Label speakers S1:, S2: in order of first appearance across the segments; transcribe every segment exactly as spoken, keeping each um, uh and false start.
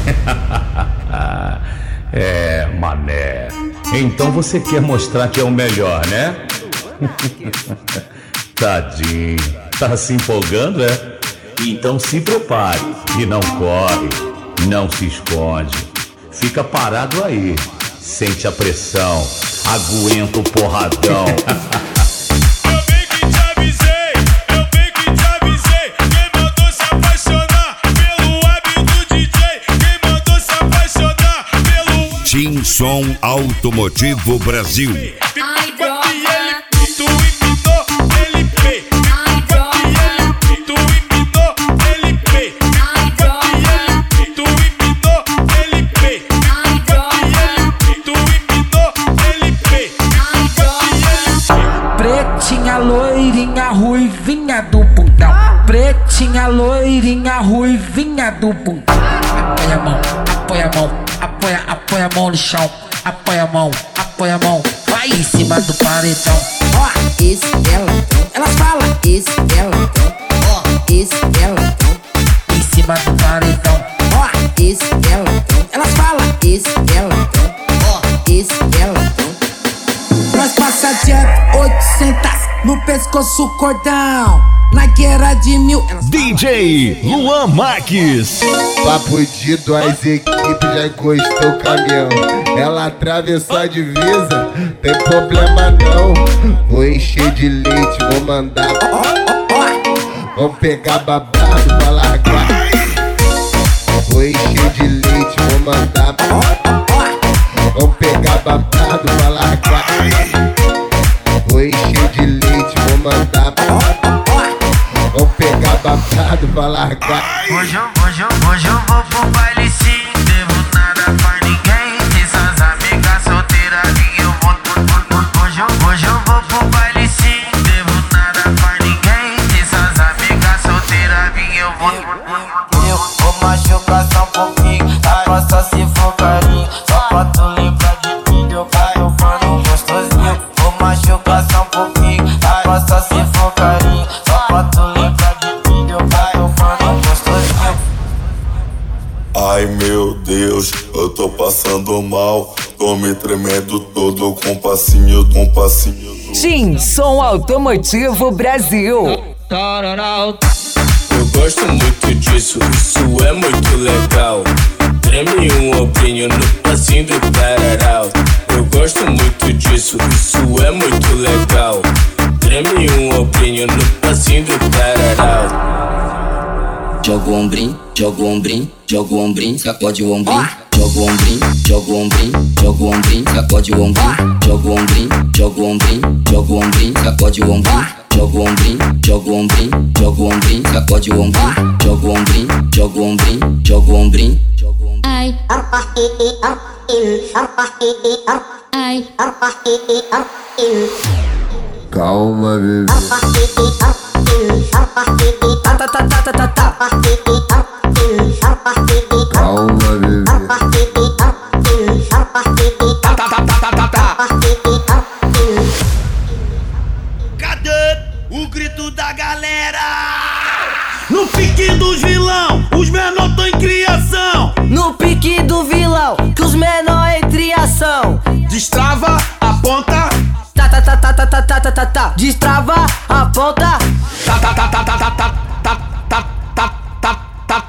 S1: É, mané. Então você quer mostrar que é o melhor, né? Tadinho. Tá se empolgando, é? Então se prepare. E não corre. Não se esconde. Fica parado aí. Sente a pressão. Aguenta o porradão.
S2: Tim Som Automotivo Brasil.
S3: Ai, droga.
S4: Tu empinou, ele pê.
S3: Ai, droga.
S4: Tu empinou, ele pê.
S3: Ai, droga.
S4: Tu empinou, ele pê.
S3: Ai, droga.
S4: Tu empinou, ele pê.
S3: Ai, droga.
S5: Pretinha, loirinha, ruivinha do bundão. Pretinha, loirinha, ruivinha do bundão. Apoia a mão, apoia a mão. Apoia, apoia a mão no chão, apoia a mão, apoia a mão, vai em cima do paredão.
S6: Ó, esse elas, elas falam, esse elas, ó, esse elas,
S5: em cima do paredão.
S6: ó, esse elas, elas falam, esse elas, ó, esse elas. Nós passa direto, oitocentas, no pescoço cordão, na guerra de mil.
S7: D J Luan Marques.
S8: Papo de duas equipes, já encostou o caminhão. Ela atravessou a divisa, tem problema não. Vou encher de leite, vou mandar. Vamos pegar babado pra largar. Vou encher de leite, vou mandar. Vamos pegar babado pra largar. Vou encher de leite, vou mandar. Vamos pegar babado pra largar.
S9: Hoje eu, hoje eu, hoje eu vou pro baile sim. Devo nada pra ninguém. E suas amigas solteiras e eu vou. Hoje eu, hoje eu vou pro baile sim. Devo nada pra ninguém. E suas amigas solteiras e eu vou. Eu vou machucar só um pouquinho. Agora só se for carinho. Só pra tu lembrar de mim. Eu caio pano gostosinho. Vou machucar só um pouquinho. Agora só se for carinho. Só pra tu lembrar de mim. Eu caio pano gostosinho.
S10: Ai meu Deus, eu tô passando mal. Tô me tremendo todo com passinho, com passinho.
S11: Tim Som Automotivo Brasil.
S12: Eu gosto muito disso, isso é muito legal. Treme um ombrinho no passinho do tararau. Eu gosto muito disso, isso é muito legal. Treme um ombrinho no passinho do tararau.
S6: Joga o ombrinho, joga o ombrinho, joga o ombrinho, sacode o ombrinho. Joga o ombrinho, joga o ombrinho, joga o ombrinho, sacode o ombrinho. Joga o ombrinho, joga o ombrinho, joga o ombrinho, sacode o ombrinho. Joga o ombrinho, joga o ombrinho, joga o ombrinho, sacode o ombrinho. Joga o ombrinho, joga o ombrinho, joga o ombrinho.
S3: Ai. Ai.
S8: Calma, bebê.
S6: Tá, tá, tá, tá, tá, tá.
S8: Calma, bebê.
S6: Tá, tá, tá, tá, tá, tá.
S4: Cadê o grito da galera? No pique dos vilão, os menor tão em criação.
S6: No pique do vilão, que os menor em criação.
S4: Destrava, aponta.
S6: Tá, tá, tá, tá, tá, tá, tá, tá, tá, tá. Destrava, aponta.
S4: Tá, tá, tá, tá, tá, tá, tá, tá, tá, tá, tá, tá.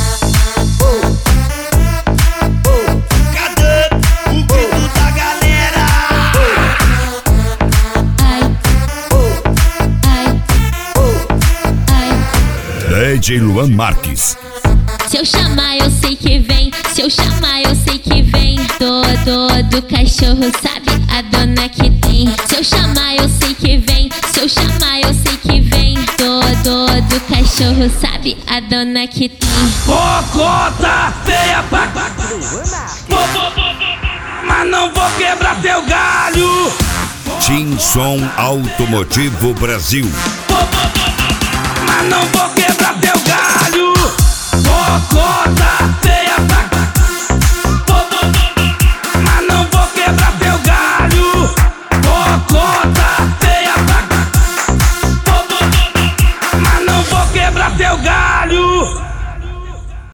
S4: Cadê o grito da galera?
S3: Ai. Ai. Ai.
S2: D J Luan Marques.
S3: Se eu chamar, eu sei que vem. Se eu chamar, eu sei que vem. Todo do cachorro sabe a dona que tem. Se eu chamar, eu sei que vem. Se eu chamar, eu sei que vem. Todo do cachorro sabe a dona que tem.
S4: Cocota feia pra... Mas não vou quebrar teu galho.
S2: Tim Som Automotivo Brasil.
S4: Mas não vou quebrar teu galho. Cocota